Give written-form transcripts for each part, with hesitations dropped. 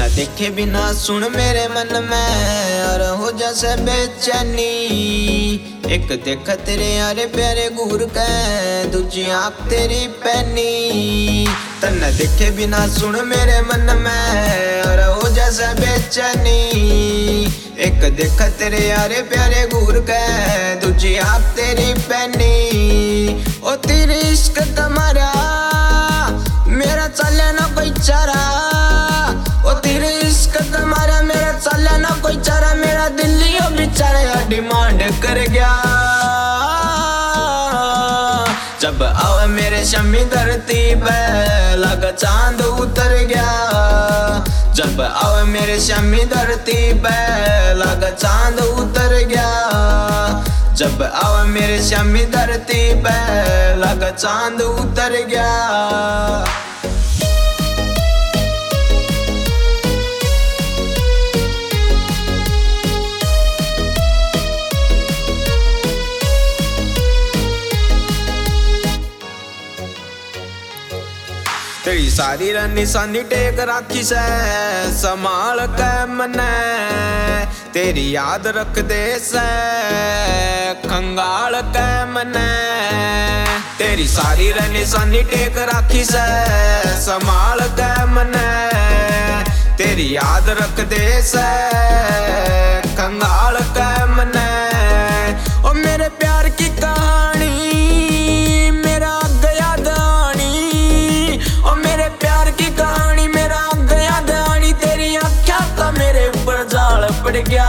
तन्ना देखे बिना सुन मेरे मन में और हो जैसे बेचैनी। एक देख तेरे यारे प्यारे घूर के दूजी आँख तेरी पैनी। तन्ना देखे बिना सुन मेरे मन में और हो जैसे बेचैनी। एक देख तेरे यारे प्यारे घूर के दूजी आँख तेरी पैनी। ओ तेरे इश्क तुम्हारा मेरा चले ना कोई चारा। ओ तेरे इश्क तुम्हारा मेरा चले ना कोई चारा। मेरा दिल्ली ओ बेचारा डिमांड कर गया। जब आवे मेरे शमी धरती पे लगा चांद उतर गया। जब आवे मेरे शमी धरती पे लगा चांद उतर गया। जब आवे मेरे शमी धरती पे लगा चांद उतर गया। तेरी सारी रनी सानी टेक राखी से संभाल के मने। तेरी याद रख दे से खंगाल के मने। तेरी सारी रनी सानी टेक राखी से संभाल के मने। तेरी याद रख दे से खंगाल के मने। ओ मेरे प्यार की कहानी मेरा गया दानी। ओ मेरे प्यार की कहानी मेरा गया दानी। तेरी आँखों का मेरे ऊपर जाल पड़ गया।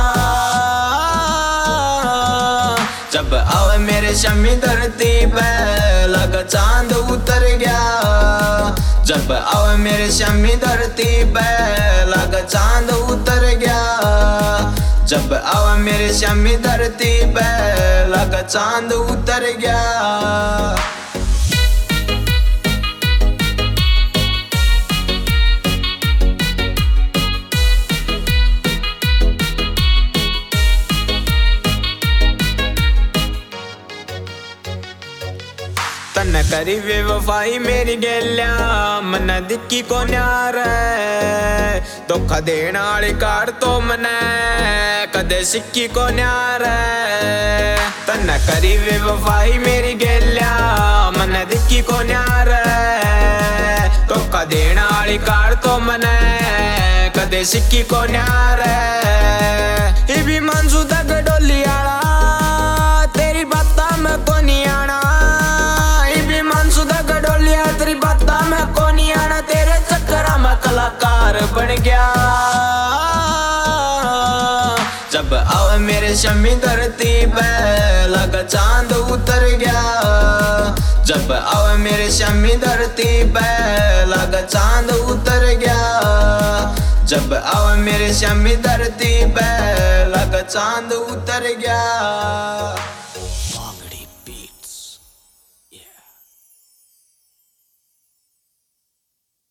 जब आवे मेरे शमी धरती पे लगा चांद उतर गया। जब आवे मेरे शमी धरती पे लगा चांद उतर गया। जब आवे मेरे शमी धरती पे लगा चांद उतर गया। तन्ने करी बेवफाई मेरी गेल्या मन दिक्की को न्यार। धोखा देने वाली कार तो मने कदे सिक्की को न्यार। तन्ने करी बेवफाई मेरी गेल्या मन दिक्की को न्यार। धोखा देने वाली कार तो मने कदे सिक्की को न्यार। ये भी मंजू तक डोली आला तेरी बाता में को नहीं आना। तेरी बाता में को नहीं आना। तेरे चक्कर में कलाकार बन गया। जब आवे मेरे शमी धरती पे लगा चांद उतर गया। जब आवे मेरे शमी धरती पे लगा चांद उतर गया। जब आवे मेरे शमी धरती पे लगा चांद उतर गया।